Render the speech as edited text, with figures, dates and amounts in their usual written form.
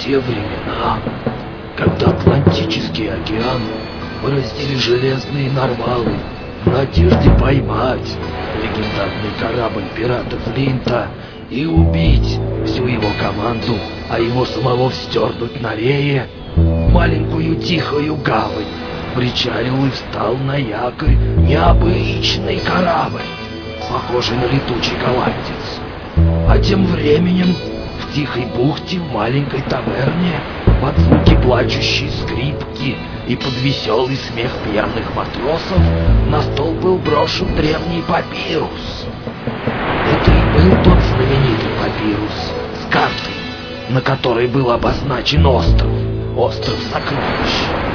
те времена, когда Атлантический океан бороздили железные нарвалы в надежде поймать легендарный корабль пирата Флинта и убить всю его команду, а его самого встернуть на рее, в маленькую тихую гавань причалил и встал на якорь необычный корабль, похожий на летучий голландец. А тем временем в тихой бухте в маленькой таверне под звуки плачущей скрипки и под веселый смех пьяных матросов на стол был брошен древний папирус. Это и был тот знаменитый папирус с картой, на которой был обозначен остров сокровищ.